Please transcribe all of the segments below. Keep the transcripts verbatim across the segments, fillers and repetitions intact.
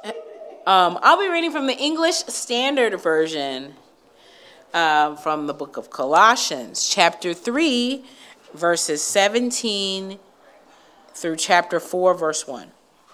Um, I'll be reading from the English Standard Version uh, from the book of Colossians, chapter three, verses seventeen through chapter four, verse one.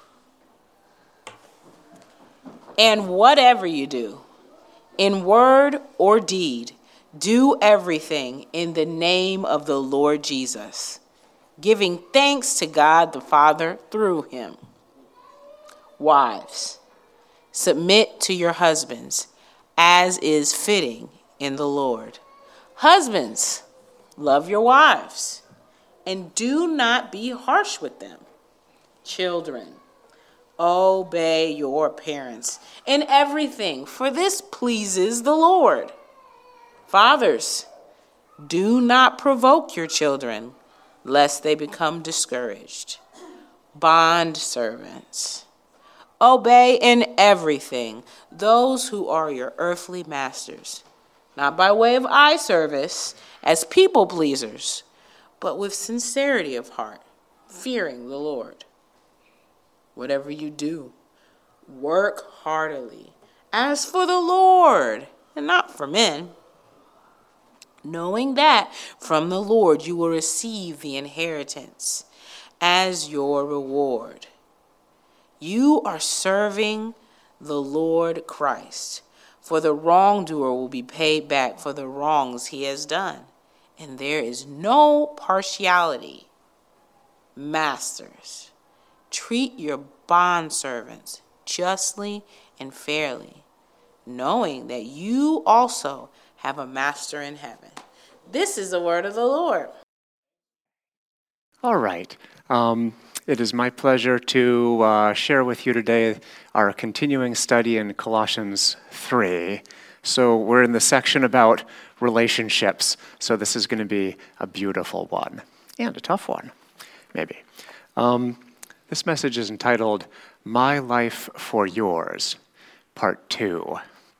And whatever you do, in word or deed, do everything in the name of the Lord Jesus, giving thanks to God the Father through him. Wives, submit to your husbands, as is fitting in the Lord. Husbands, love your wives, and do not be harsh with them. Children, obey your parents in everything, for this pleases the Lord. Fathers, do not provoke your children, lest they become discouraged. Bond servants, obey in everything those who are your earthly masters, not by way of eye service as people pleasers, but with sincerity of heart, fearing the Lord. Whatever you do, work heartily, as for the Lord and not for men, knowing that from the Lord you will receive the inheritance as your reward. You are serving the Lord Christ, for the wrongdoer will be paid back for the wrongs he has done, and there is no partiality. Masters, treat your bondservants justly and fairly, knowing that you also have a master in heaven. This is the word of the Lord. All right. Um, it is my pleasure to uh, share with you today our continuing study in Colossians three. So we're in the section about relationships. So this is going to be a beautiful one and a tough one, maybe. Um, this message is entitled, My Life for Yours, Part two.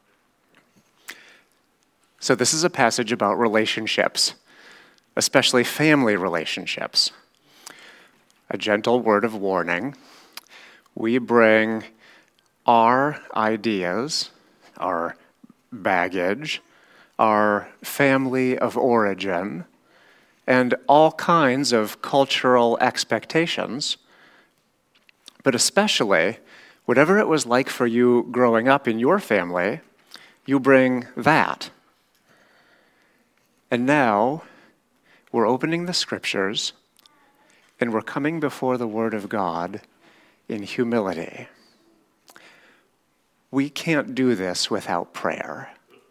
So this is a passage about relationships, especially family relationships. A gentle word of warning. We bring our ideas, our baggage, our family of origin, and all kinds of cultural expectations, but especially whatever it was like for you growing up in your family, you bring that. And now we're opening the scriptures and we're coming before the Word of God in humility. We can't do this without prayer.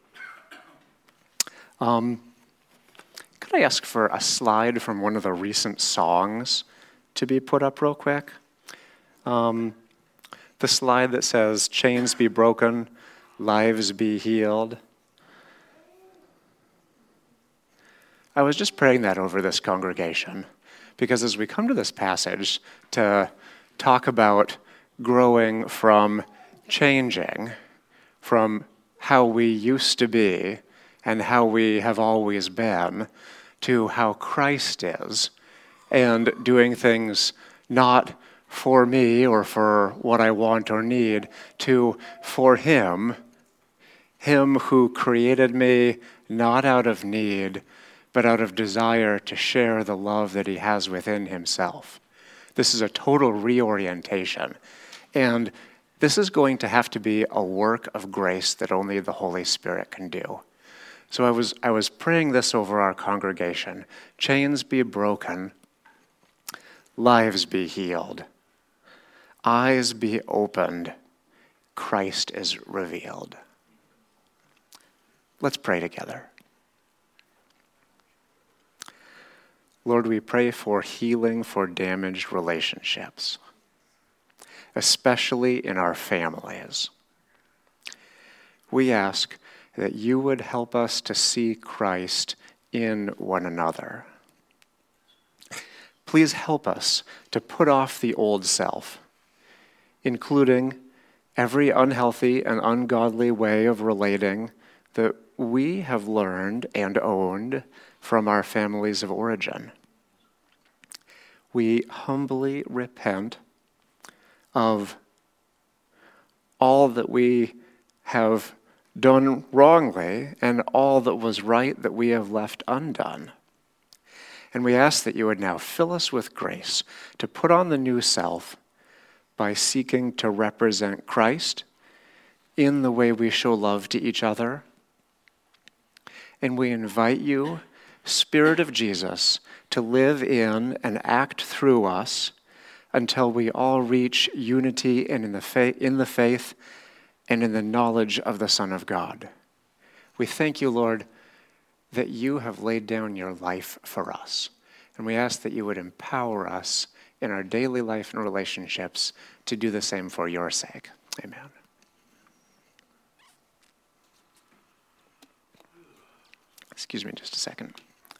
Um, could I ask for a slide from one of the recent songs to be put up real quick? Um, the slide that says, chains be broken, lives be healed. I was just praying that over this congregation, because as we come to this passage to talk about growing from changing, from how we used to be and how we have always been, to how Christ is, and doing things not for me or for what I want or need, to for Him, Him who created me not out of need, but out of desire to share the love that He has within Himself. This is a total reorientation. And this is going to have to be a work of grace that only the Holy Spirit can do. So I was I was praying this over our congregation. Chains be broken, lives be healed, eyes be opened, Christ is revealed. Let's pray together. Lord, we pray for healing for damaged relationships, especially in our families. We ask that you would help us to see Christ in one another. Please help us to put off the old self, including every unhealthy and ungodly way of relating that we have learned and owned from our families of origin. We humbly repent of all that we have done wrongly and all that was right that we have left undone. And we ask that you would now fill us with grace to put on the new self by seeking to represent Christ in the way we show love to each other. And we invite you, Spirit of Jesus, to live in and act through us until we all reach unity and in the faith, in the faith and in the knowledge of the Son of God. We thank you, Lord, that you have laid down your life for us. And we ask that you would empower us in our daily life and relationships to do the same for your sake. Amen. Excuse me just a second.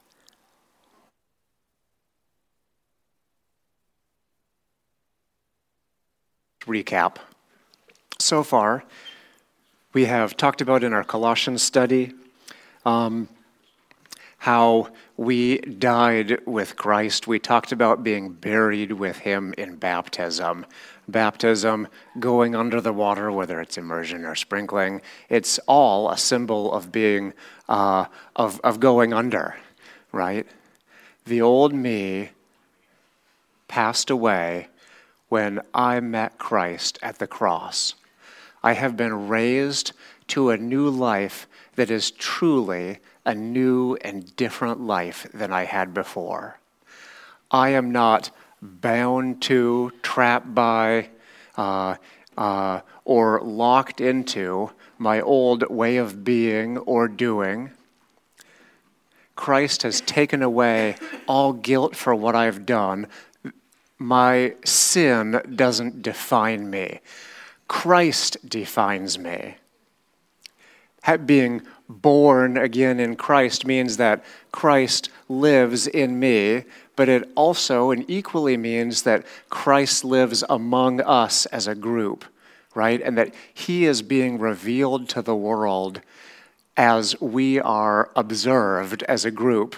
Recap. So far, we have talked about in our Colossians study um, how we died with Christ. We talked about being buried with him in baptism. Baptism, going under the water, whether it's immersion or sprinkling, it's all a symbol of being, uh, of, of going under, right? The old me passed away when I met Christ at the cross. I have been raised to a new life that is truly a new and different life than I had before. I am not bound to, trapped by, uh, uh, or locked into my old way of being or doing. Christ has taken away all guilt for what I've done. My sin doesn't define me. Christ defines me. Being born again in Christ means that Christ lives in me, but it also and equally means that Christ lives among us as a group, right? And that he is being revealed to the world as we are observed as a group.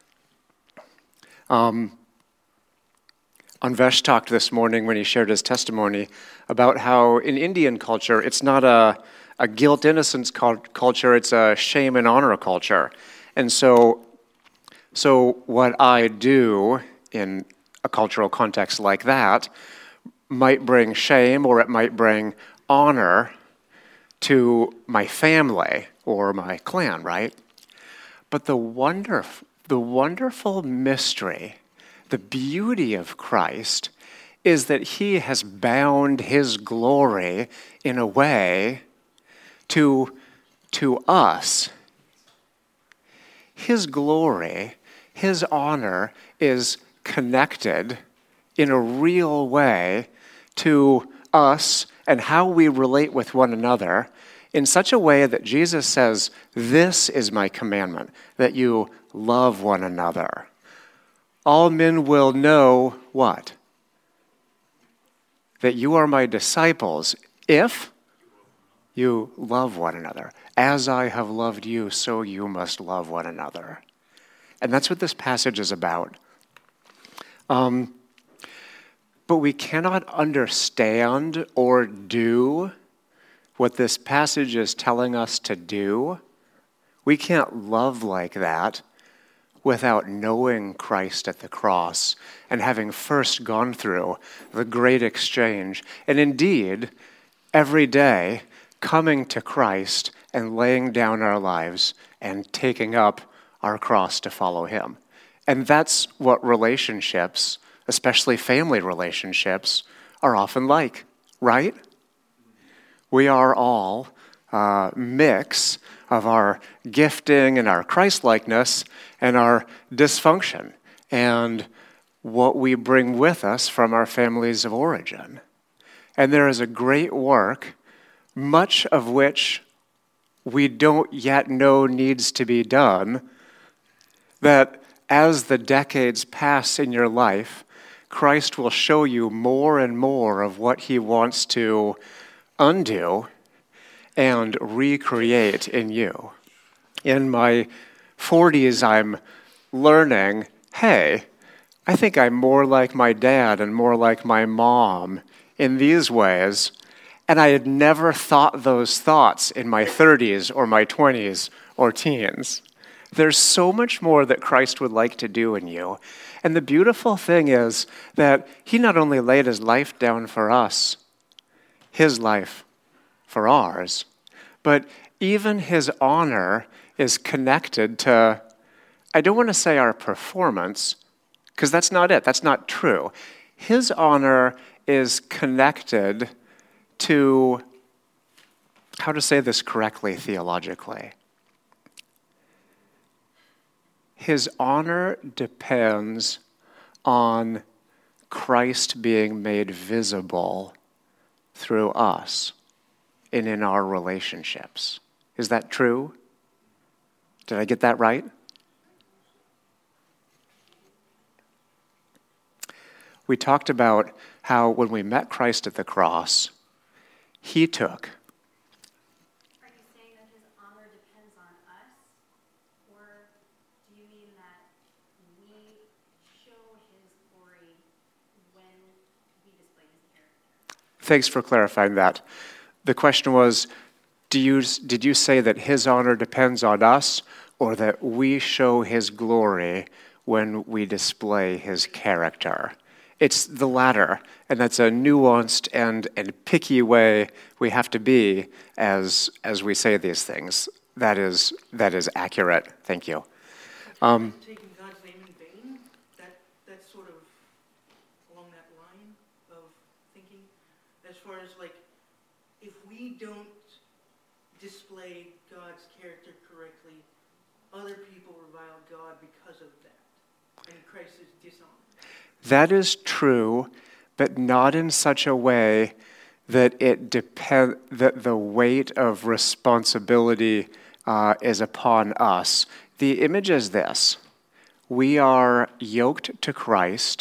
Um, Anvesh talked this morning when he shared his testimony about how in Indian culture, it's not a, a guilt innocence culture, it's a shame and honor culture. And so, so what I do in a cultural context like that might bring shame or it might bring honor to my family or my clan, right? But the wonder, the wonderful mystery, the beauty of Christ is that he has bound his glory in a way to, to us. His glory, his honor is connected in a real way to us and how we relate with one another in such a way that Jesus says, "This is my commandment, that you love one another. All men will know" what? "That you are my disciples if you love one another. As I have loved you, so you must love one another." And that's what this passage is about. Um, but we cannot understand or do what this passage is telling us to do. We can't love like that without knowing Christ at the cross and having first gone through the great exchange. And indeed, every day, coming to Christ and laying down our lives and taking up our cross to follow him. And that's what relationships, especially family relationships, are often like, right? We are all a mix of our gifting and our Christ-likeness and our dysfunction and what we bring with us from our families of origin. And there is a great work, much of which we don't yet know needs to be done, that as the decades pass in your life, Christ will show you more and more of what he wants to undo and recreate in you. In my forties, I'm learning, hey, I think I'm more like my dad and more like my mom in these ways. And I had never thought those thoughts in my thirties or my twenties or teens. There's so much more that Christ would like to do in you. And the beautiful thing is that he not only laid his life down for us, his life for ours, but even his honor is connected to, I don't want to say our performance, because that's not it. That's not true. His honor is connected to, how to say this correctly theologically? His honor depends on Christ being made visible through us and in our relationships. Is that true? Did I get that right? We talked about how when we met Christ at the cross, he took. Are you saying that his honor depends on us? Or do you mean that we show his glory when we display his character? Thanks for clarifying that. The question was, do you, did you say that his honor depends on us, or that we show his glory when we display his character? It's the latter, and that's a nuanced and, and picky way we have to be as as we say these things. That is that is accurate. Thank you. Um, taking God's name in vain, that that's sort of along that line of thinking, as far as like, if we don't display God's character correctly, other people revile God because of that, and Christ is dishonored. That is true, but not in such a way that it depend that the weight of responsibility uh, is upon us. The image is this: we are yoked to Christ,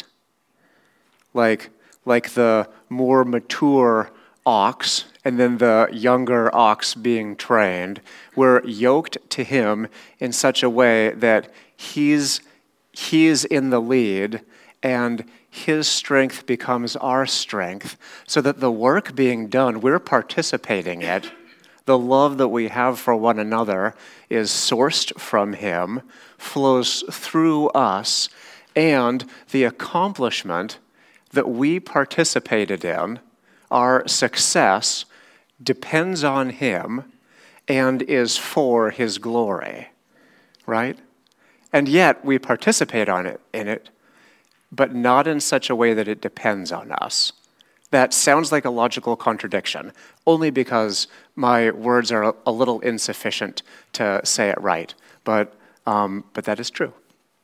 like like the more mature ox, and then the younger ox being trained. We're yoked to him in such a way that he's he's in the lead, and his strength becomes our strength, so that the work being done, we're participating in it. The love that we have for one another is sourced from him, flows through us, and the accomplishment that we participated in, our success, depends on him and is for his glory, right? And yet we participate on it in it, but not in such a way that it depends on us. That sounds like a logical contradiction, only because my words are a little insufficient to say it right, but, um, but that is true.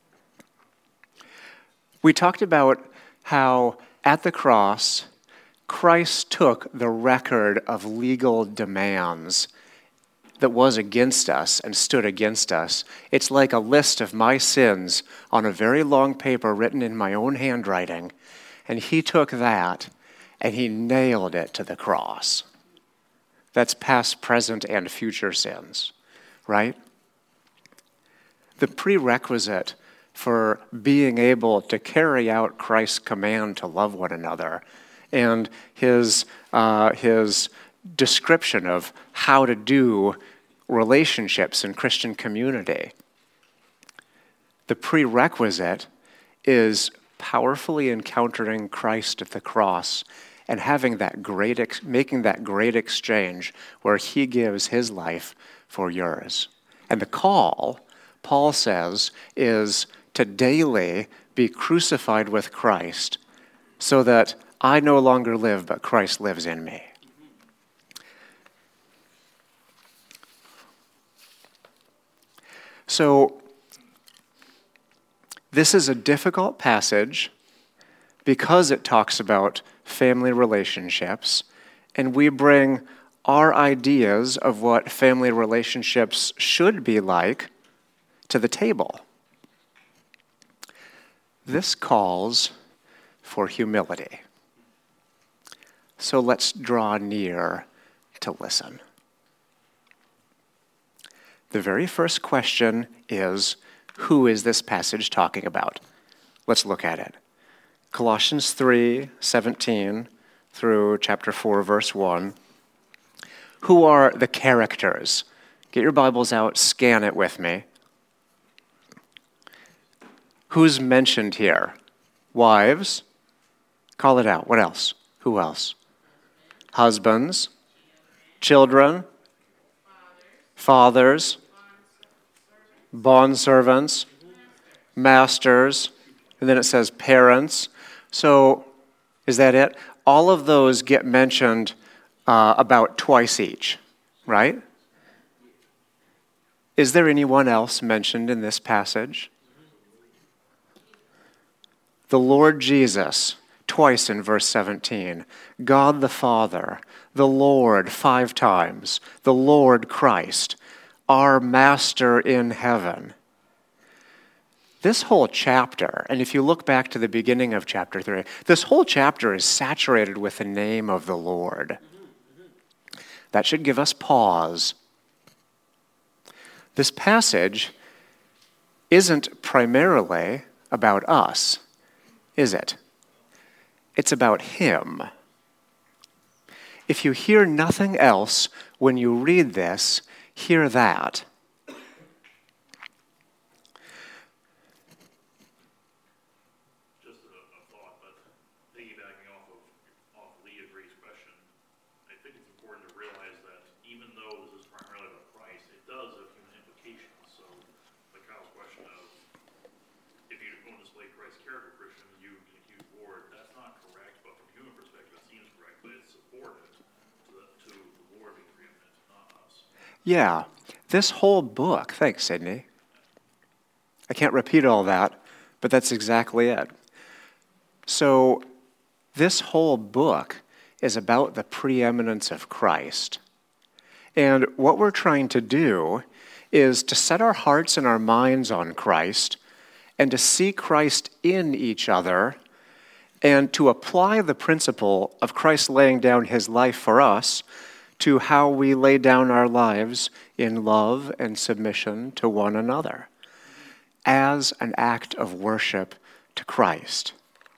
We talked about how at the cross, Christ took the record of legal demands that was against us and stood against us. It's like a list of my sins on a very long paper written in my own handwriting, and he took that and he nailed it to the cross. That's past, present, and future sins, right? The prerequisite for being able to carry out Christ's command to love one another and his uh, his description of how to do relationships in Christian community. The prerequisite is powerfully encountering Christ at the cross and having that great, ex- making that great exchange where he gives his life for yours. And the call, Paul says, is to daily be crucified with Christ so that I no longer live, but Christ lives in me. So, this is a difficult passage because it talks about family relationships, and we bring our ideas of what family relationships should be like to the table. This calls for humility. So let's draw near to listen. The very first question is, who is this passage talking about? Let's look at it. Colossians three seventeen through chapter four, verse one. Who are the characters? Get your Bibles out, scan it with me. Who's mentioned here? Wives. Call it out. What else? Who else? Husbands. Children. Fathers. Bondservants. Masters. And then it says parents. So, is that it? All of those get mentioned uh, about twice each, right? Is there anyone else mentioned in this passage? The Lord Jesus, twice in verse seventeen. God the Father, the Lord five times. The Lord Christ, our Master in heaven. This whole chapter, and if you look back to the beginning of chapter three, this whole chapter is saturated with the name of the Lord. That should give us pause. This passage isn't primarily about us, is it? It's about him. If you hear nothing else when you read this, hear that. Yeah, this whole book, thanks, Sydney. I can't repeat all that, but that's exactly it. So, this whole book is about the preeminence of Christ. And what we're trying to do is to set our hearts and our minds on Christ and to see Christ in each other and to apply the principle of Christ laying down his life for us to how we lay down our lives in love and submission to one another as an act of worship to Christ.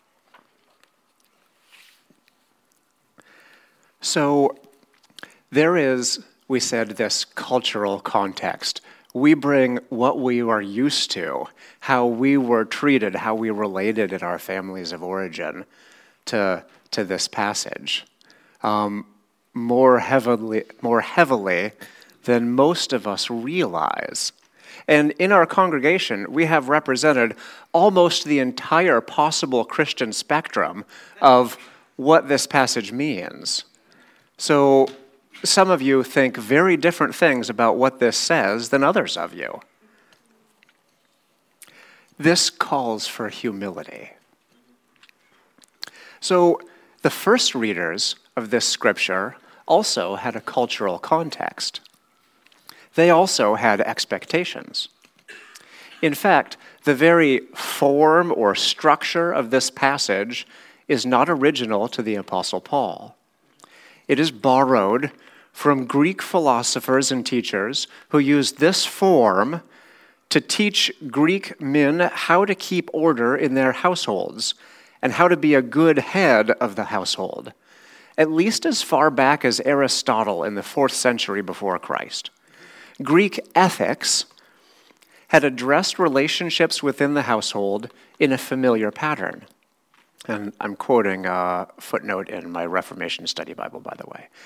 So there is, we said, this cultural context. We bring what we are used to, how we were treated, how we related in our families of origin to, to this passage. Um, more heavily, more heavily than most of us realize. And in our congregation, we have represented almost the entire possible Christian spectrum of what this passage means. So some of you think very different things about what this says than others of you. This calls for humility. So the first readers of this scripture also had a cultural context. They also had expectations. In fact, the very form or structure of this passage is not original to the Apostle Paul. It is borrowed from Greek philosophers and teachers who used this form to teach Greek men how to keep order in their households and how to be a good head of the household, at least as far back as Aristotle in the fourth century before Christ. Greek ethics had addressed relationships within the household in a familiar pattern. And I'm quoting a footnote in my Reformation Study Bible, by the way.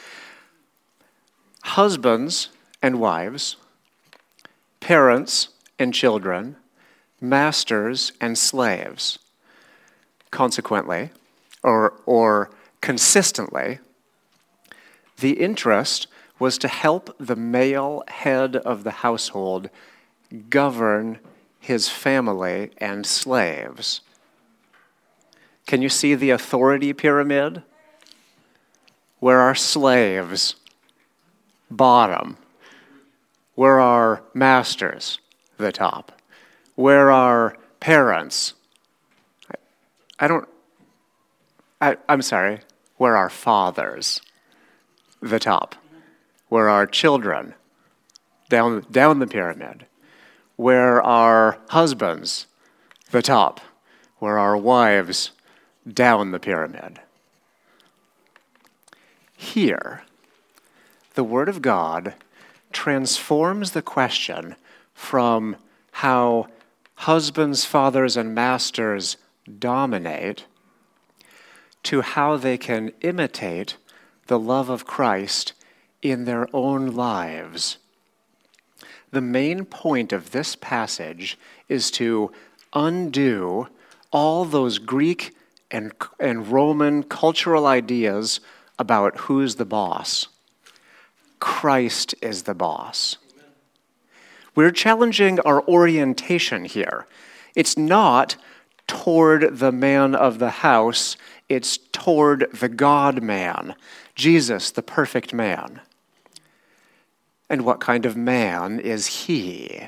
Husbands and wives, parents and children, masters and slaves. Consequently, or, or consistently, the interest was to help the male head of the household govern his family and slaves. Can you see the authority pyramid? Where are slaves? Bottom. Where are masters? The top. Where are parents? I don't, I, I'm sorry, where are fathers? The top. Where are children? Down, down the pyramid. Where are husbands? The top. Where are wives? Down the pyramid. Here, the Word of God transforms the question from how husbands, fathers, and masters dominate to how they can imitate the love of Christ in their own lives. The main point of this passage is to undo all those Greek and, and Roman cultural ideas about who's the boss. Christ is the boss. Amen. We're challenging our orientation here. It's not toward the man of the house, it's toward the God-man, Jesus, the perfect man. And what kind of man is he?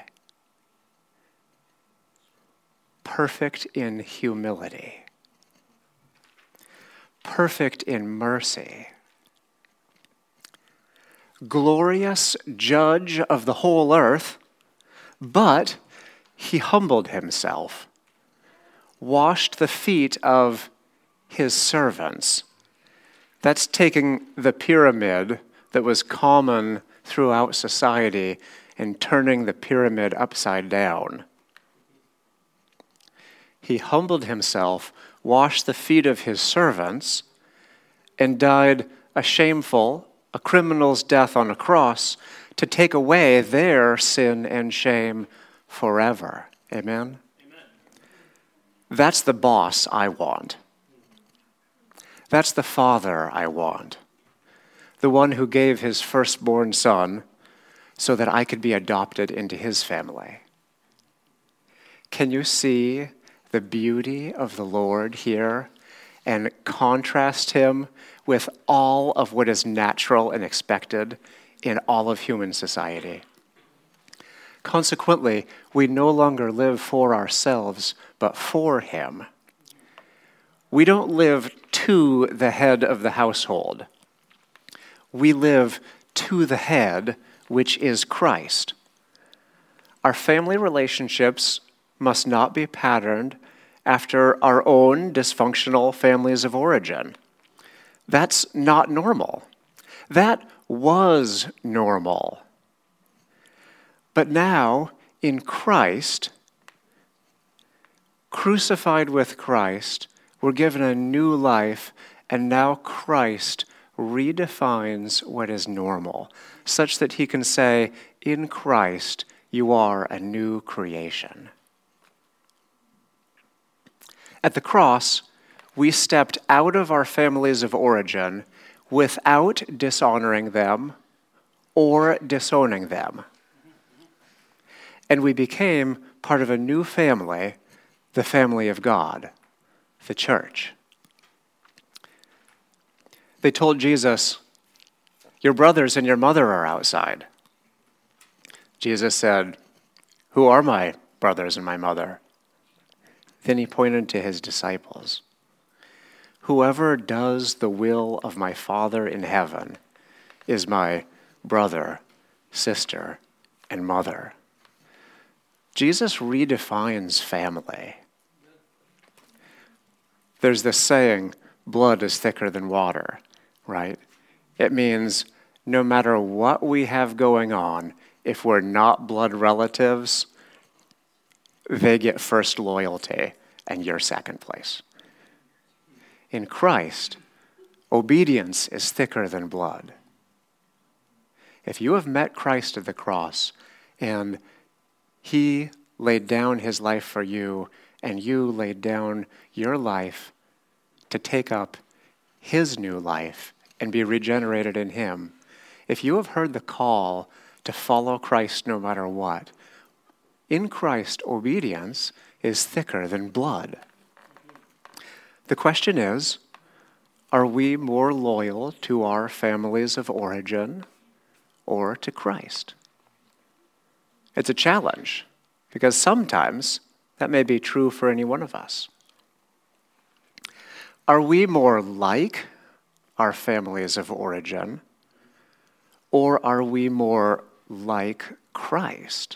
Perfect in humility. Perfect in mercy. Glorious judge of the whole earth, but he humbled himself, washed the feet of his servants. That's taking the pyramid that was common throughout society and turning the pyramid upside down. He humbled himself, washed the feet of his servants, and died a shameful, a criminal's death on a cross to take away their sin and shame forever. Amen? Amen. That's the boss I want. That's the father I want. The one who gave his firstborn son so that I could be adopted into his family. Can you see the beauty of the Lord here and contrast him with all of what is natural and expected in all of human society? Consequently, we no longer live for ourselves, but for him. We don't live to the head of the household. We live to the head, which is Christ. Our family relationships must not be patterned after our own dysfunctional families of origin. That's not normal. That was normal. But now, in Christ, crucified with Christ, we're given a new life, and now Christ redefines what is normal, such that he can say, in Christ, you are a new creation. At the cross, we stepped out of our families of origin without dishonoring them or disowning them. And we became part of a new family, the family of God, the church. They told Jesus, your brothers and your mother are outside. Jesus said, who are my brothers and my mother? Then he pointed to his disciples. Whoever does the will of my Father in heaven is my brother, sister, and mother. Jesus redefines family. There's this saying, blood is thicker than water, right? It means no matter what we have going on, if we're not blood relatives, they get first loyalty and you're second place. In Christ, obedience is thicker than blood. If you have met Christ at the cross and he laid down his life for you and you laid down your life to take up his new life and be regenerated in him, if you have heard the call to follow Christ no matter what, in Christ, obedience is thicker than blood. The question is, are we more loyal to our families of origin or to Christ? It's a challenge, because sometimes that may be true for any one of us. Are we more like our families of origin, or are we more like Christ?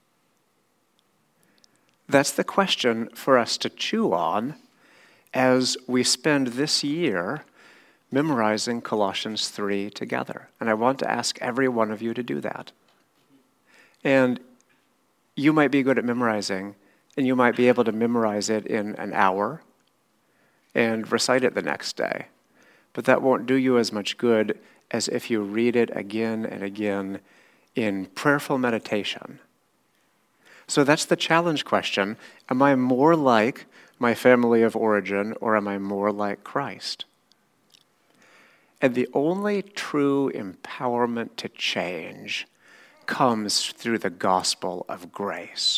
That's the question for us to chew on as we spend this year memorizing Colossians three together. And I want to ask every one of you to do that. And you might be good at memorizing, and you might be able to memorize it in an hour and recite it the next day. But that won't do you as much good as if you read it again and again in prayerful meditation. So that's the challenge question. Am I more like my family of origin, or am I more like Christ? And the only true empowerment to change comes through the gospel of grace.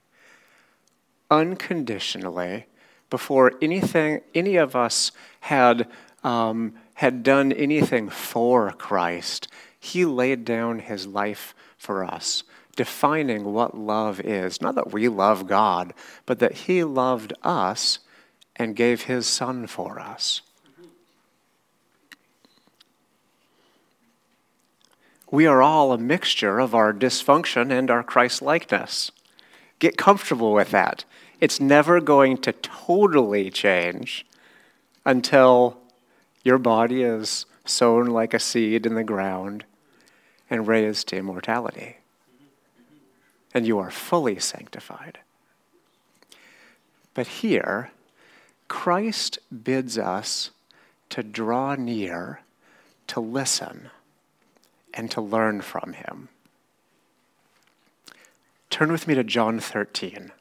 Unconditionally, before anything, any of us had um, had done anything for Christ, he laid down his life for us, defining what love is. Not that we love God, but that he loved us and gave his son for us. We are all a mixture of our dysfunction and our Christ-likeness. Get comfortable with that. It's never going to totally change until your body is sown like a seed in the ground and raised to immortality. And you are fully sanctified. But here, Christ bids us to draw near, to listen, and to learn from him. Turn with me to John thirteen.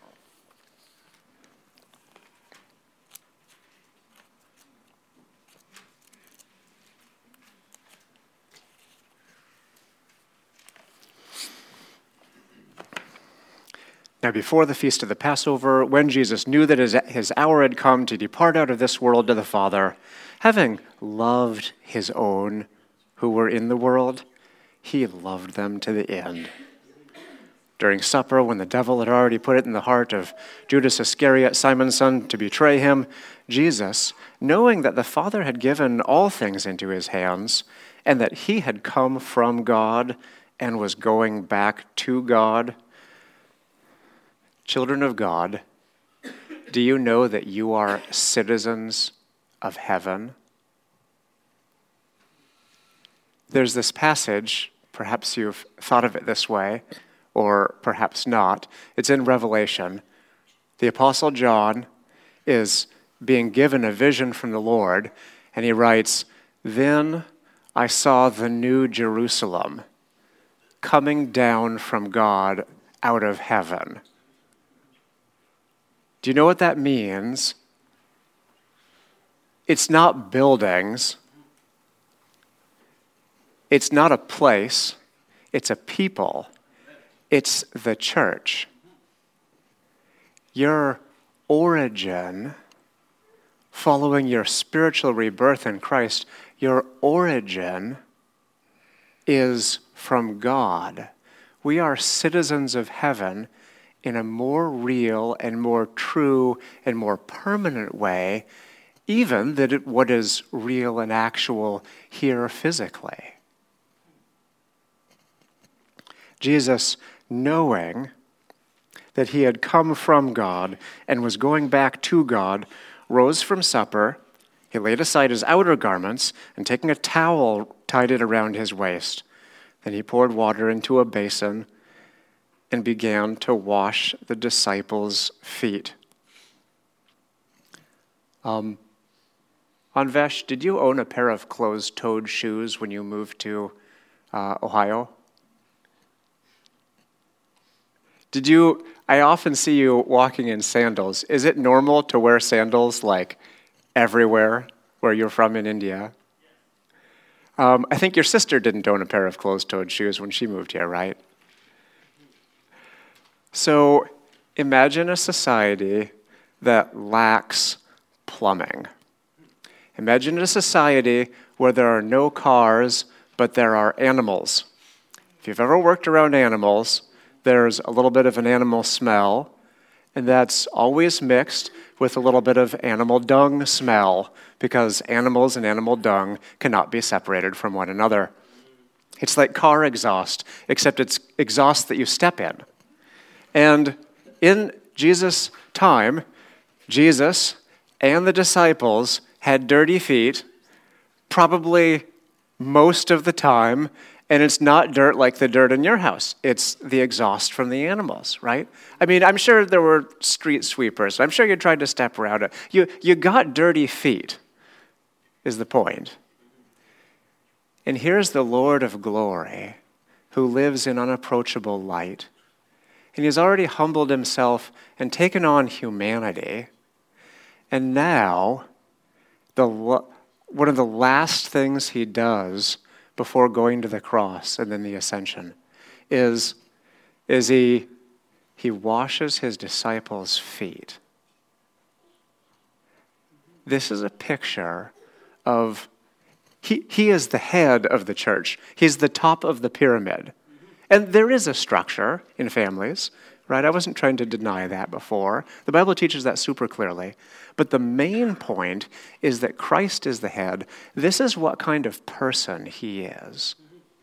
Now, before the feast of the Passover, when Jesus knew that his, his hour had come to depart out of this world to the Father, having loved his own who were in the world, he loved them to the end. During supper, when the devil had already put it in the heart of Judas Iscariot, Simon's son, to betray him, Jesus, knowing that the Father had given all things into his hands, and that he had come from God and was going back to God, children of God, do you know that you are citizens of heaven? There's this passage, perhaps you've thought of it this way, or perhaps not. It's in Revelation. The Apostle John is being given a vision from the Lord, and he writes, "Then I saw the new Jerusalem coming down from God out of heaven." Do you know what that means? It's not buildings. It's not a place, it's a people. It's the church. Your origin, following your spiritual rebirth in Christ, your origin is from God. We are citizens of heaven in a more real and more true and more permanent way, even than it, what is real and actual here physically. Jesus, knowing that he had come from God and was going back to God, rose from supper. He laid aside his outer garments, and taking a towel, tied it around his waist. Then he poured water into a basin and began to wash the disciples' feet. Um, Anvesh, did you own a pair of closed-toed shoes when you moved to uh, Ohio? Did you, I often see you walking in sandals. Is it normal to wear sandals like everywhere where you're from in India? Um, I think your sister didn't own a pair of closed-toed shoes when she moved here, right? So imagine a society that lacks plumbing. Imagine a society where there are no cars, but there are animals. If you've ever worked around animals, there's a little bit of an animal smell, and that's always mixed with a little bit of animal dung smell, because animals and animal dung cannot be separated from one another. It's like car exhaust, except it's exhaust that you step in. And in Jesus' time, Jesus and the disciples had dirty feet probably most of the time, and it's not dirt like the dirt in your house. It's the exhaust from the animals, right? I mean, I'm sure there were street sweepers. I'm sure you tried to step around it. You, you got dirty feet, is the point. And here's the Lord of glory who lives in unapproachable light. And he's already humbled himself and taken on humanity. And now, the one of the last things he does before going to the cross and then the ascension is, is he, he washes his disciples' feet. This is a picture of, he, he is the head of the church. He's the top of the pyramid. And there is a structure in families, right? I wasn't trying to deny that before. The Bible teaches that super clearly. But the main point is that Christ is the head. This is what kind of person he is.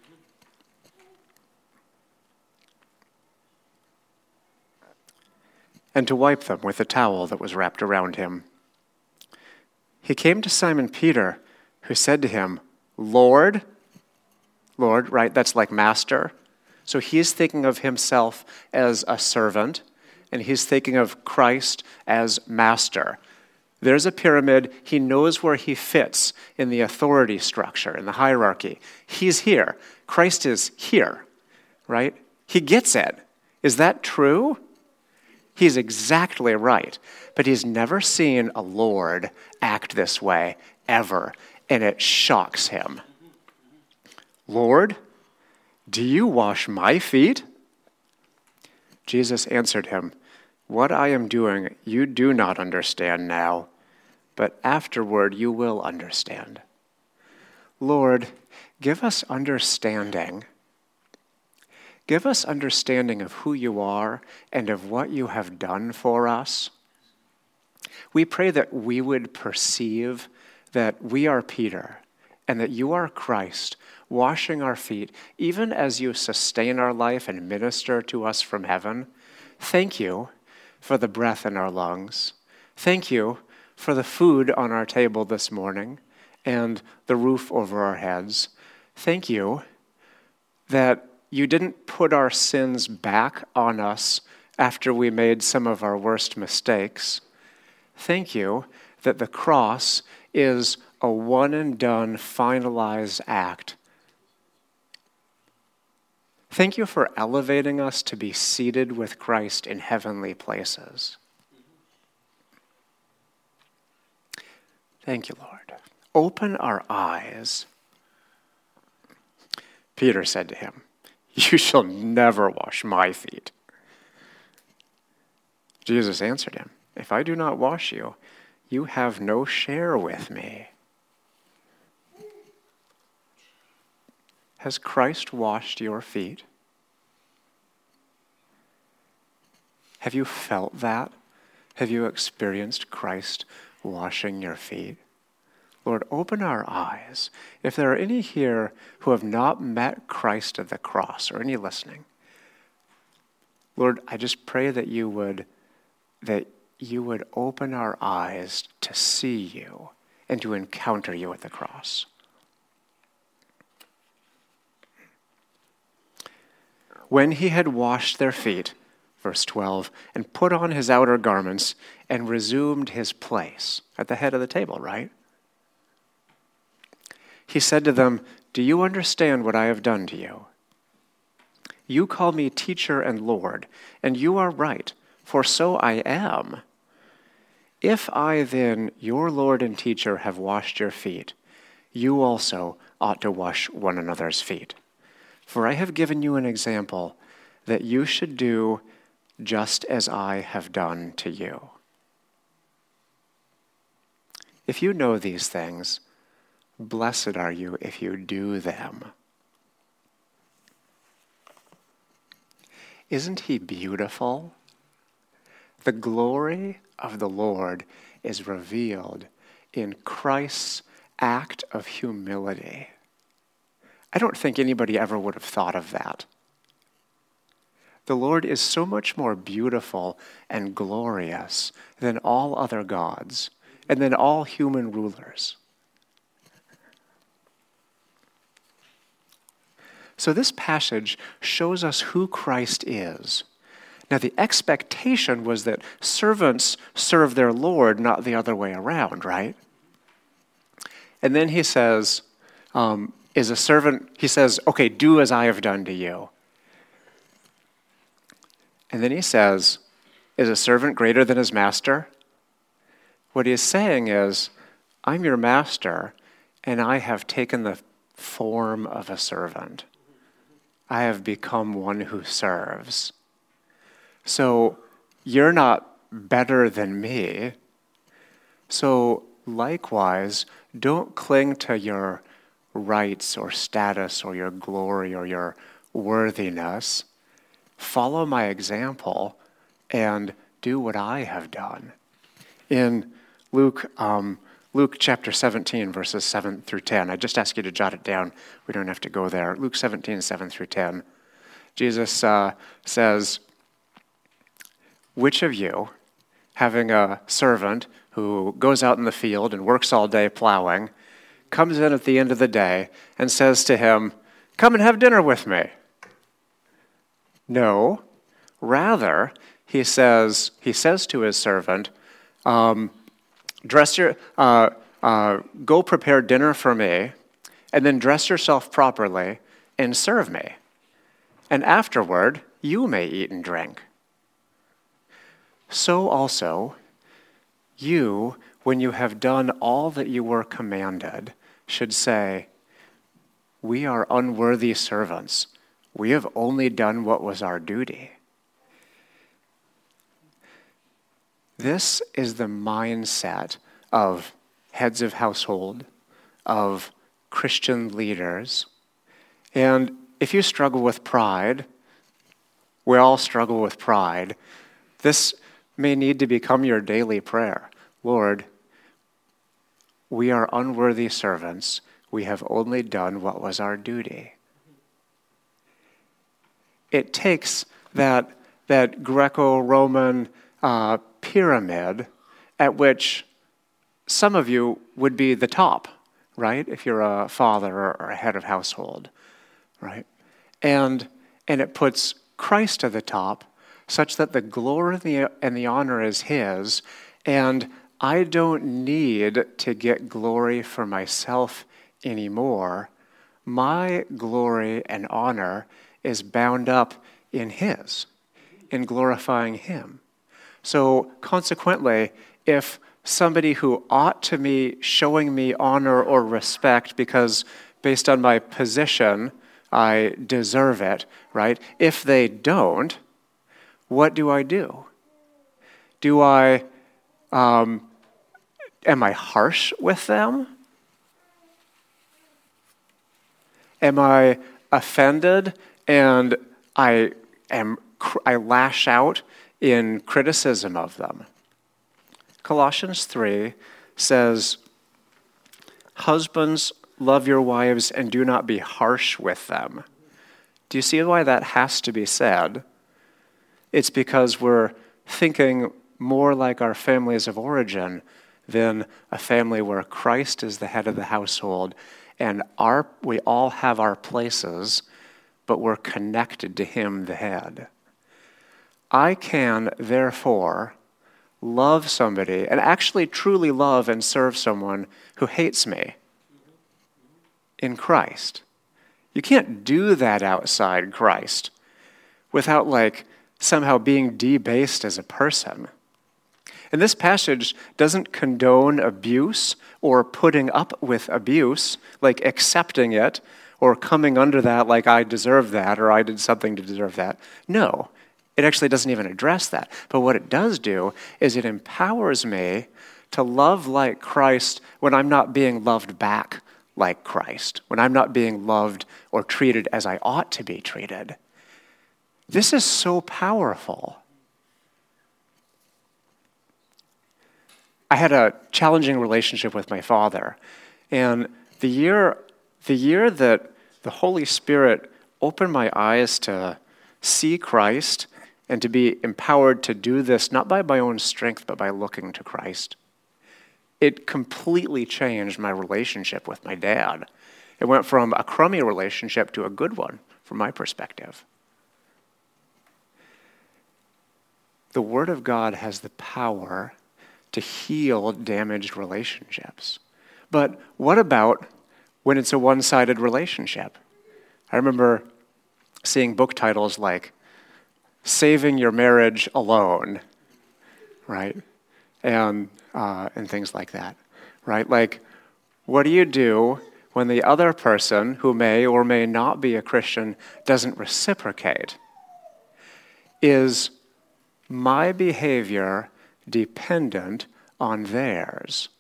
And to wipe them with a towel that was wrapped around him. He came to Simon Peter, who said to him, Lord, Lord, right? That's like master. So he's thinking of himself as a servant, and he's thinking of Christ as master. There's a pyramid. He knows where he fits in the authority structure, in the hierarchy. He's here. Christ is here, right? He gets it. Is that true? He's exactly right. But he's never seen a Lord act this way, ever, and it shocks him. Lord, do you wash my feet? Jesus answered him, what I am doing you do not understand now, but afterward you will understand. Lord, give us understanding. Give us understanding of who you are and of what you have done for us. We pray that we would perceive that we are Peter and that you are Christ, washing our feet, even as you sustain our life and minister to us from heaven. Thank you for the breath in our lungs. Thank you for the food on our table this morning and the roof over our heads. Thank you that you didn't put our sins back on us after we made some of our worst mistakes. Thank you that the cross is a one-and-done, finalized act. Thank you for elevating us to be seated with Christ in heavenly places. Thank you, Lord. Open our eyes. Peter said to him, you shall never wash my feet. Jesus answered him, if I do not wash you, you have no share with me. Has Christ washed your feet? Have you felt that? Have you experienced Christ washing your feet? Lord, open our eyes. If there are any here who have not met Christ at the cross, or any listening, Lord, I just pray that you would, that you would open our eyes to see you and to encounter you at the cross. When he had washed their feet, verse twelve, and put on his outer garments and resumed his place at the head of the table, right? He said to them, do you understand what I have done to you? You call me teacher and Lord, and you are right, for so I am. If I then, your Lord and teacher, have washed your feet, you also ought to wash one another's feet. For I have given you an example that you should do just as I have done to you. If you know these things, blessed are you if you do them. Isn't he beautiful? The glory of the Lord is revealed in Christ's act of humility. I don't think anybody ever would have thought of that. The Lord is so much more beautiful and glorious than all other gods and than all human rulers. So this passage shows us who Christ is. Now, the expectation was that servants serve their Lord, not the other way around, right? And then he says, um, is a servant, he says, okay, do as I have done to you. And then he says, is a servant greater than his master? What he is saying is, I'm your master, and I have taken the form of a servant. I have become one who serves. So you're not better than me. So likewise, don't cling to your rights or status or your glory or your worthiness. Follow my example and do what I have done. In Luke, um, Luke chapter seventeen, verses seven through ten, I just ask you to jot it down. We don't have to go there. Luke seventeen, seven through ten. Jesus uh, says, which of you, having a servant who goes out in the field and works all day plowing, comes in at the end of the day and says to him, come and have dinner with me? No. Rather, he says, he says to his servant, um, dress your, uh, uh, go prepare dinner for me, and then dress yourself properly and serve me. And afterward, you may eat and drink. So also, you, when you have done all that you were commanded, should say, we are unworthy servants. We have only done what was our duty. This is the mindset of heads of household, of Christian leaders. And if you struggle with pride, we all struggle with pride, this may need to become your daily prayer. Lord, we are unworthy servants. We have only done what was our duty. It takes that, that Greco-Roman uh, pyramid at which some of you would be the top, right? If you're a father or a head of household, right? And, and it puts Christ at the top such that the glory and the, and the honor is his, and I don't need to get glory for myself anymore. My glory and honor is bound up in his, in glorifying him. So consequently, if somebody who ought to be showing me honor or respect because based on my position, I deserve it, right? If they don't, what do I do? Do I, um, am I harsh with them? Am I offended and I am I lash out in criticism of them? Colossians three says, husbands, love your wives and do not be harsh with them. Do you see why that has to be said? It's because we're thinking more like our families of origin than a family where Christ is the head of the household and our we all have our places, but we're connected to him, the head. I can, therefore, love somebody and actually truly love and serve someone who hates me in Christ. You can't do that outside Christ without, like, somehow being debased as a person. And this passage doesn't condone abuse or putting up with abuse, like accepting it or coming under that like I deserve that or I did something to deserve that. No, it actually doesn't even address that. But what it does do is it empowers me to love like Christ when I'm not being loved back like Christ, when I'm not being loved or treated as I ought to be treated. This is so powerful. I had a challenging relationship with my father, and the year, the year that the Holy Spirit opened my eyes to see Christ and to be empowered to do this, not by my own strength, but by looking to Christ, it completely changed my relationship with my dad. It went from a crummy relationship to a good one, from my perspective. The Word of God has the power to heal damaged relationships. But what about when it's a one-sided relationship? I remember seeing book titles like Saving Your Marriage Alone, right? And uh, and things like that, right? Like, what do you do when the other person, who may or may not be a Christian, doesn't reciprocate? Is my behavior dependent on theirs?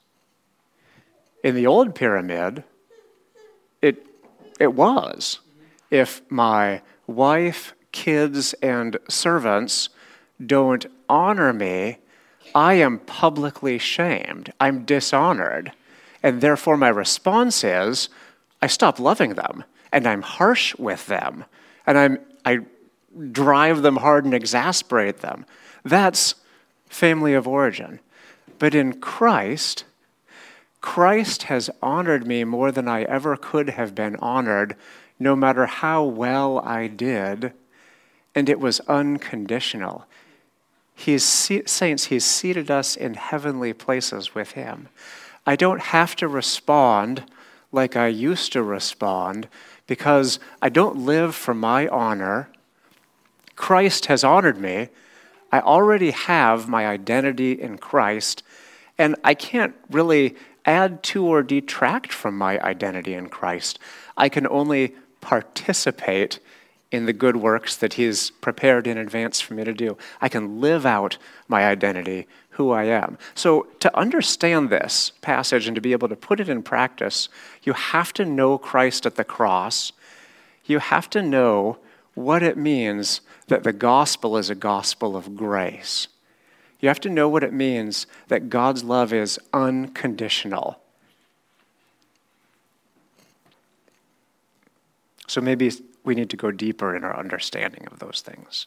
In the old pyramid, it it was. If my wife, kids, and servants don't honor me, I am publicly shamed. I'm dishonored. And therefore my response is, I stop loving them, and I'm harsh with them, and I'm I drive them hard and exasperate them. That's family of origin. But in Christ, Christ has honored me more than I ever could have been honored, no matter how well I did, and it was unconditional. He's, saints, he's seated us in heavenly places with him. I don't have to respond like I used to respond because I don't live for my honor. Christ has honored me. I already have my identity in Christ, and I can't really add to or detract from my identity in Christ. I can only participate in the good works that he's prepared in advance for me to do. I can live out my identity, who I am. So to understand this passage and to be able to put it in practice, you have to know Christ at the cross. You have to know what it means that the gospel is a gospel of grace. You have to know what it means that God's love is unconditional. So maybe we need to go deeper in our understanding of those things.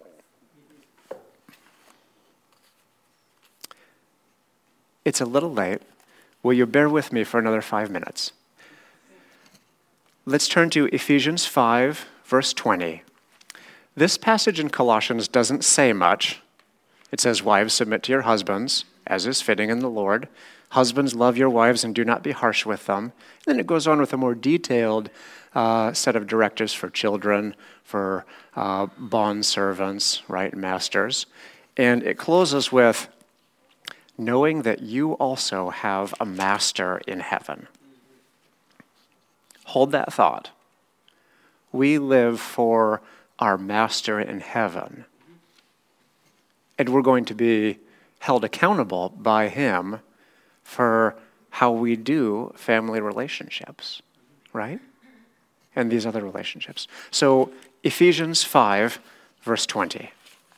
It's a little late. Will you bear with me for another five minutes? Let's turn to Ephesians five, verse twenty. This passage in Colossians doesn't say much. It says, wives, submit to your husbands, as is fitting in the Lord. Husbands, love your wives and do not be harsh with them. And then it goes on with a more detailed uh, set of directives for children, for uh, bond servants, right, masters. And it closes with, knowing that you also have a master in heaven. Hold that thought. We live for our master in heaven. And we're going to be held accountable by him for how we do family relationships, right? And these other relationships. So Ephesians five, verse twenty.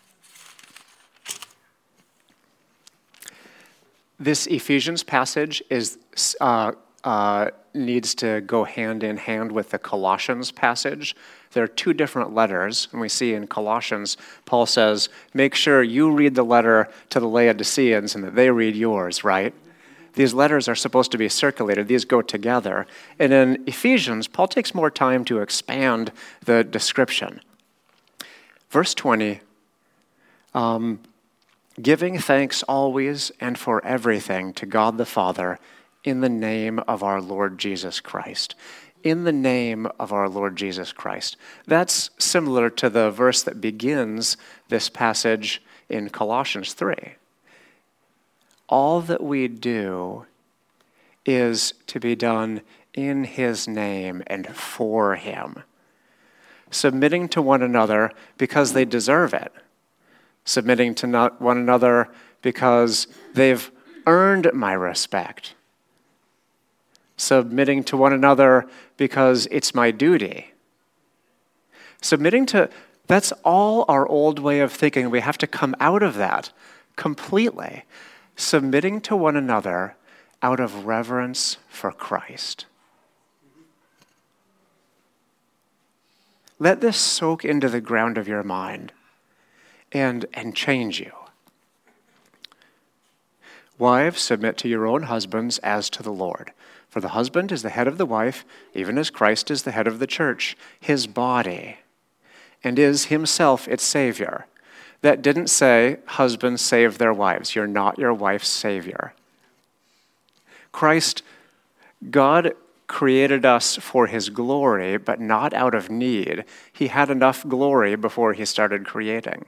This Ephesians passage is uh, uh, needs to go hand in hand with the Colossians passage. There are two different letters, and we see in Colossians, Paul says, make sure you read the letter to the Laodiceans and that they read yours, right? These letters are supposed to be circulated. These go together. And in Ephesians, Paul takes more time to expand the description. Verse twenty, um, giving thanks always and for everything to God the Father in the name of our Lord Jesus Christ. In the name of our Lord Jesus Christ. That's similar to the verse that begins this passage in Colossians three. All that we do is to be done in his name and for him. Submitting to one another because they deserve it. Submitting to not one another because they've earned my respect. Submitting to one another because it's my duty. Submitting to, that's all our old way of thinking. We have to come out of that completely. Submitting to one another out of reverence for Christ. Let this soak into the ground of your mind and, and change you. Wives, submit to your own husbands as to the Lord. For the husband is the head of the wife, even as Christ is the head of the church, his body, and is himself its Savior. That didn't say, husbands save their wives. You're not your wife's Savior. Christ, God created us for his glory, but not out of need. He had enough glory before he started creating.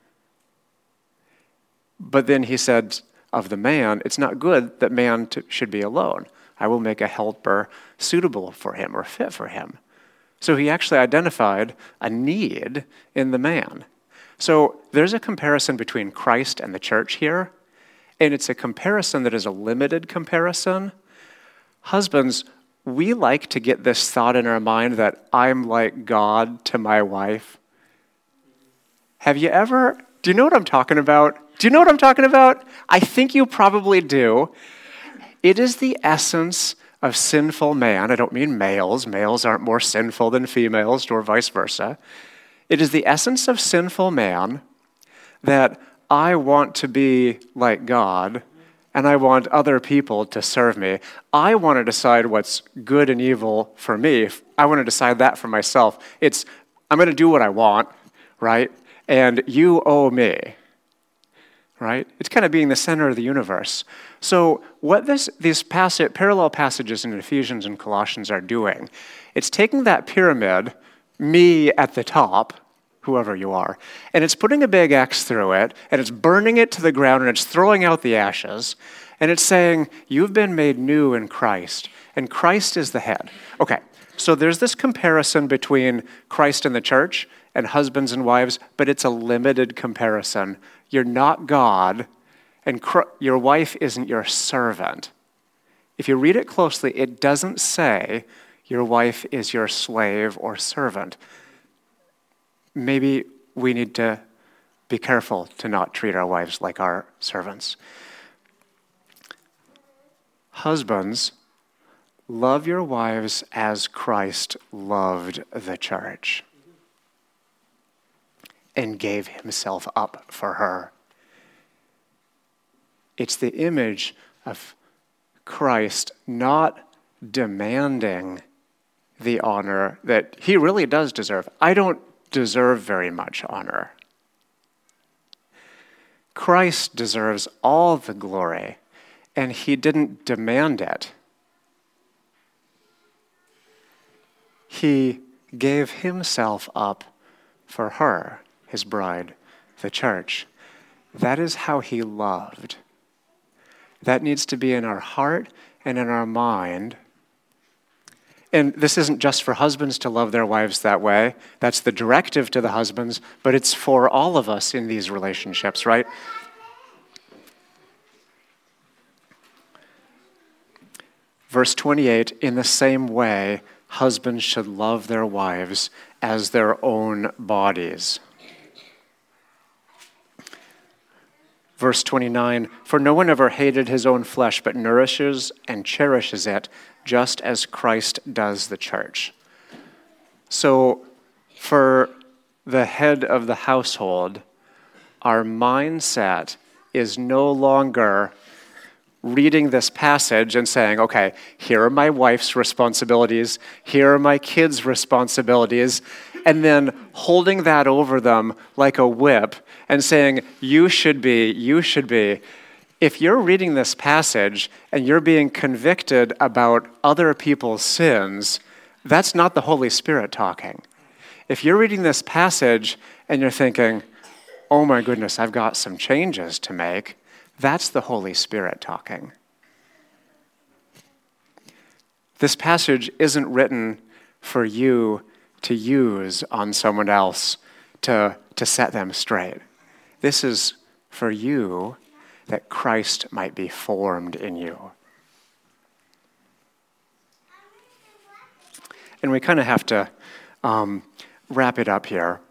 But then he said of the man, it's not good that man t- should be alone. I will make a helper suitable for him or fit for him. So he actually identified a need in the man. So there's a comparison between Christ and the church here, and it's a comparison that is a limited comparison. Husbands, we like to get this thought in our mind that I'm like God to my wife. Have you ever, do you know what I'm talking about? Do you know what I'm talking about? I think you probably do. It is the essence of sinful man. I don't mean males. Males aren't more sinful than females, or vice versa. It is the essence of sinful man that I want to be like God, and I want other people to serve me. I want to decide what's good and evil for me. I want to decide that for myself. It's, I'm going to do what I want, right? And you owe me, right? It's kind of being the center of the universe. So what this, these passage, parallel passages in Ephesians and Colossians are doing, it's taking that pyramid, me at the top, whoever you are, and it's putting a big X through it, and it's burning it to the ground, and it's throwing out the ashes, and it's saying, you've been made new in Christ, and Christ is the head. Okay, so there's this comparison between Christ and the church and husbands and wives, but it's a limited comparison. You're not God, and cr- your wife isn't your servant. If you read it closely, it doesn't say your wife is your slave or servant. Maybe we need to be careful to not treat our wives like our servants. Husbands, love your wives as Christ loved the church and gave himself up for her. It's the image of Christ not demanding the honor that he really does deserve. I don't deserve very much honor. Christ deserves all the glory, and he didn't demand it. He gave himself up for her, his bride, the church. That is how he loved. That needs to be in our heart and in our mind. And this isn't just for husbands to love their wives that way. That's the directive to the husbands, but it's for all of us in these relationships, right? Verse twenty-eight, in the same way, husbands should love their wives as their own bodies. Verse twenty-nine, for no one ever hated his own flesh, but nourishes and cherishes it, just as Christ does the church. So for the head of the household, our mindset is no longer reading this passage and saying, okay, here are my wife's responsibilities, here are my kids' responsibilities, and then holding that over them like a whip and saying, you should be, you should be. If you're reading this passage and you're being convicted about other people's sins, that's not the Holy Spirit talking. If you're reading this passage and you're thinking, oh my goodness, I've got some changes to make, that's the Holy Spirit talking. This passage isn't written for you to use on someone else to, to set them straight. This is for you that Christ might be formed in you. And we kind of have to um, wrap it up here.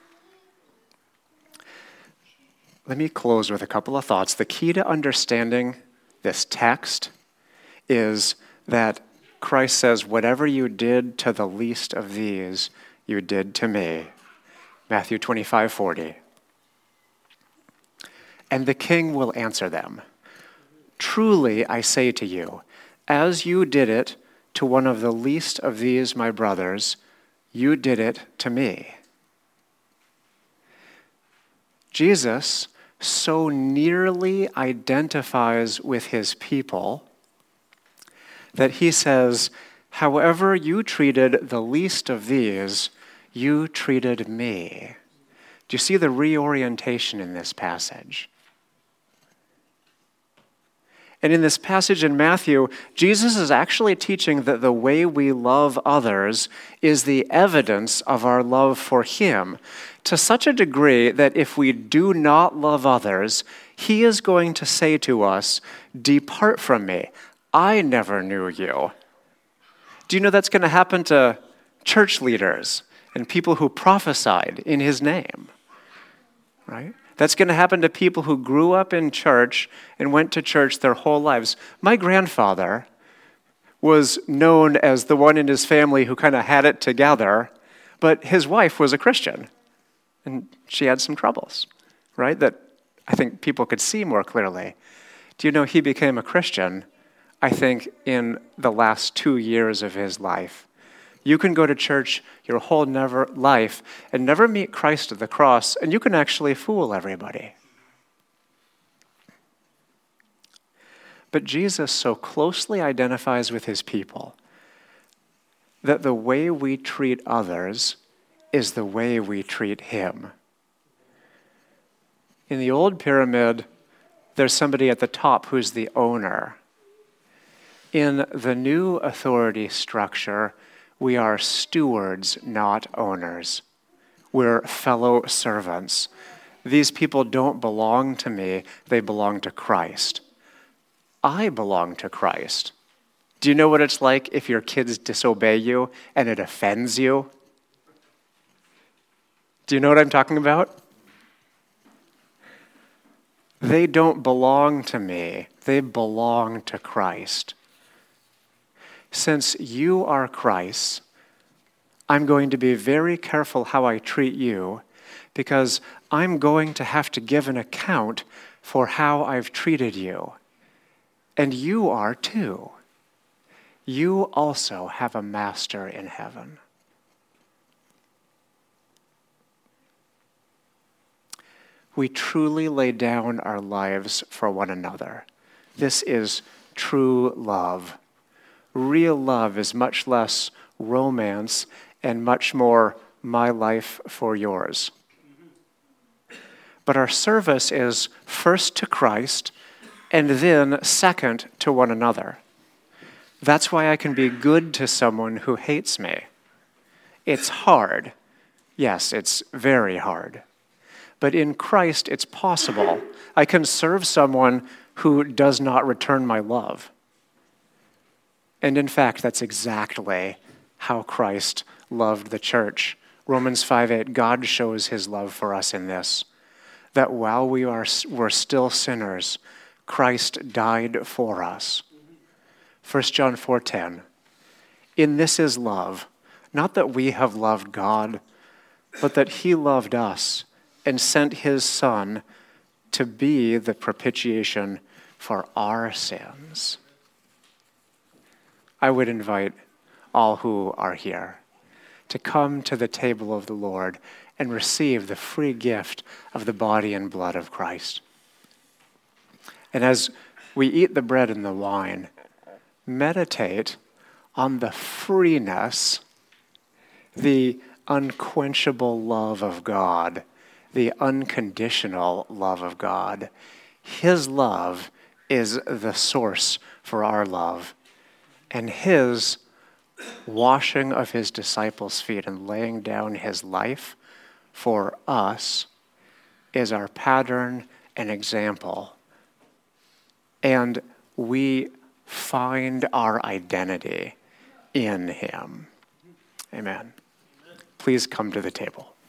Let me close with a couple of thoughts. The key to understanding this text is that Christ says, whatever you did to the least of these, you did to me. Matthew twenty-five forty. And the king will answer them. Truly, I say to you, as you did it to one of the least of these my brothers, you did it to me. Jesus so nearly identifies with his people that he says, however you treated the least of these, you treated me. Do you see the reorientation in this passage? And in this passage in Matthew, Jesus is actually teaching that the way we love others is the evidence of our love for him, to such a degree that if we do not love others, he is going to say to us, depart from me, I never knew you. Do you know that's going to happen to church leaders and people who prophesied in his name? Right? That's going to happen to people who grew up in church and went to church their whole lives. My grandfather was known as the one in his family who kind of had it together, but his wife was a Christian, and she had some troubles, right, that I think people could see more clearly. Do you know he became a Christian, I think, in the last two years of his life? You can go to church your whole never life and never meet Christ at the cross, and you can actually fool everybody. But Jesus so closely identifies with his people that the way we treat others is the way we treat him. In the old pyramid, there's somebody at the top who's the owner. In the new authority structure, we are stewards, not owners. We're fellow servants. These people don't belong to me, they belong to Christ. I belong to Christ. Do you know what it's like if your kids disobey you and it offends you? Do you know what I'm talking about? They don't belong to me, they belong to Christ. Since you are Christ, I'm going to be very careful how I treat you because I'm going to have to give an account for how I've treated you. And you are too. You also have a master in heaven. We truly lay down our lives for one another. This is true love. Real love is much less romance and much more my life for yours. But our service is first to Christ and then second to one another. That's why I can be good to someone who hates me. It's hard. Yes, it's very hard. But in Christ, it's possible. I can serve someone who does not return my love. And in fact, that's exactly how Christ loved the church. Romans five eight, God shows his love for us in this, that while we are, were still sinners, Christ died for us. First John four ten, in this is love, not that we have loved God, but that he loved us and sent his Son to be the propitiation for our sins. I would invite all who are here to come to the table of the Lord and receive the free gift of the body and blood of Christ. And as we eat the bread and the wine, meditate on the freeness, the unquenchable love of God, the unconditional love of God. His love is the source for our love. And his washing of his disciples' feet and laying down his life for us is our pattern and example. And we find our identity in him. Amen. Please come to the table.